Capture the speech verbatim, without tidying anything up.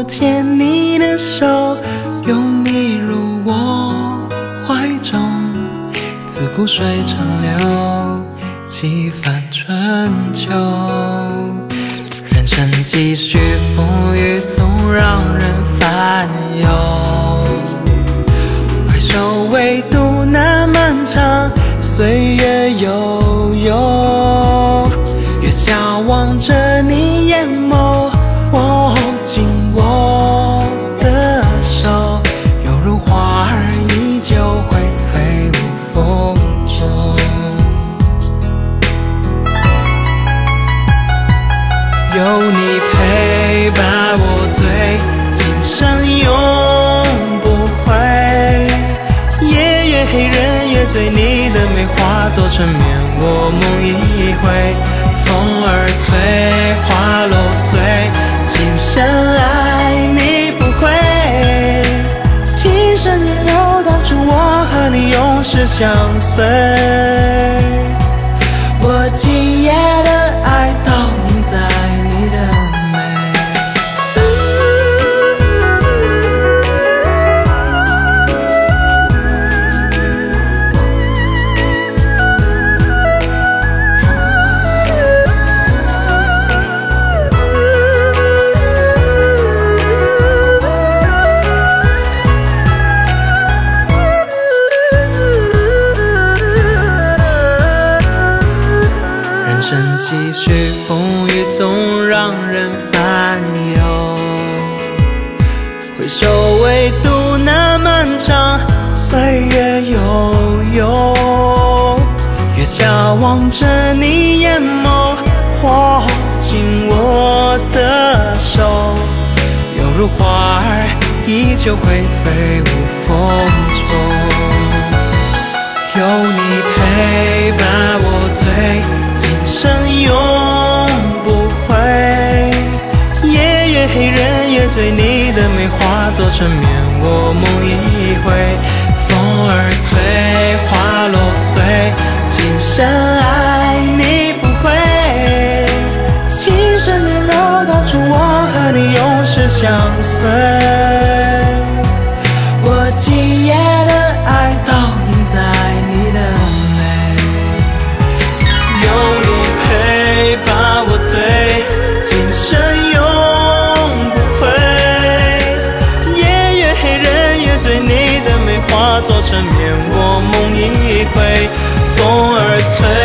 牵你的手，拥你入我怀中，自古水长流，几番春秋。人生几许风雨，总让人烦忧。回首唯独那漫长岁月悠悠，越向往着你眼眸，握紧我的手，犹如花儿依旧会飞舞风中。有你陪伴我醉，今生永不悔。夜月黑人夜醉，你的美化作缠绵我梦一回。风儿吹，花落碎，今生爱你不悔。情深缘柔，当初我和你永世相随。我今夜的爱倒映在你的美。人生几许风雨，总让人烦忧。回首唯独那漫长岁月悠悠，越向往着你眼眸，握紧我的手，犹如花儿依旧会飞舞风中。有你陪伴我醉，今生永不悔。夜月黑人夜醉，你的美化作缠绵我梦一回。风儿吹，花落碎，今生爱你不悔。情深缘柔，当初我和你永世相随。我今夜的爱倒映在你的美。有你陪伴我醉，今生永不悔。夜月黑人夜醉，你的美化作缠绵我梦一回。风儿吹，